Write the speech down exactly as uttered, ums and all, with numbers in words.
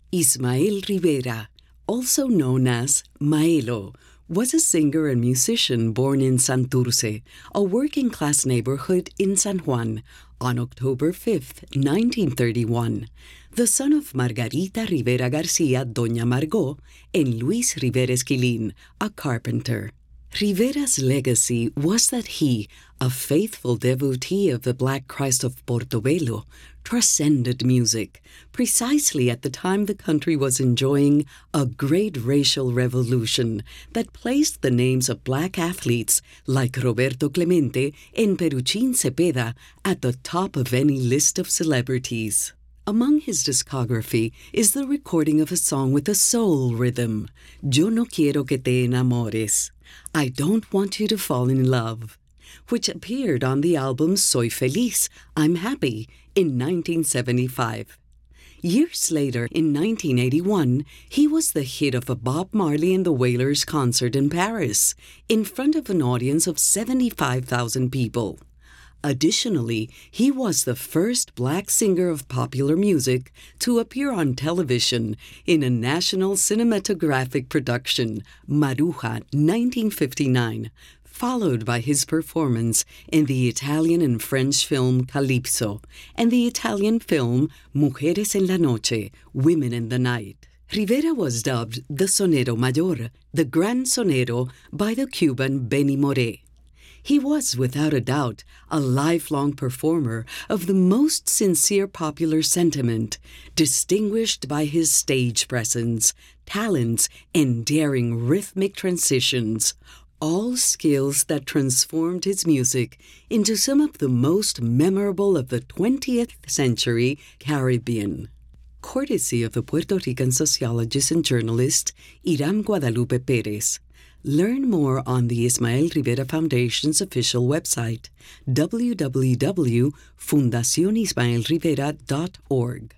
Ismael Rivera, also known as Maelo, was a singer and musician born in Santurce, a working-class neighborhood in San Juan, on October fifth, nineteen thirty-one, the son of Margarita Rivera Garcia Doña Margot and Luis Rivera Esquilin, a carpenter. Rivera's legacy was that he, a faithful devotee of the Black Christ of Portobello, transcended music, precisely at the time the country was enjoying a great racial revolution that placed the names of black athletes like Roberto Clemente and Peruchin Cepeda at the top of any list of celebrities. Among his discography is the recording of a song with a soul rhythm, Yo no quiero que te enamores, I don't want you to fall in love, which appeared on the album Soy Feliz, I'm Happy, in nineteen seventy-five. Years later, in nineteen eighty-one, he was the hit of a Bob Marley and the Wailers concert in Paris, in front of an audience of seventy-five thousand people. Additionally, he was the first black singer of popular music to appear on television in a national cinematographic production, Maruja, nineteen fifty-nine, followed by his performance in the Italian and French film Calypso and the Italian film Mujeres en la Noche, Women in the Night. Rivera was dubbed the Sonero Mayor, the Gran Sonero, by the Cuban Benny Moré. He was, without a doubt, a lifelong performer of the most sincere popular sentiment, distinguished by his stage presence, talents, and daring rhythmic transitions, all skills that transformed his music into some of the most memorable of the twentieth century Caribbean. Courtesy of the Puerto Rican sociologist and journalist Iram Guadalupe Perez. Learn more on the Ismael Rivera Foundation's official website, w w w dot fundacion ismael rivera dot org.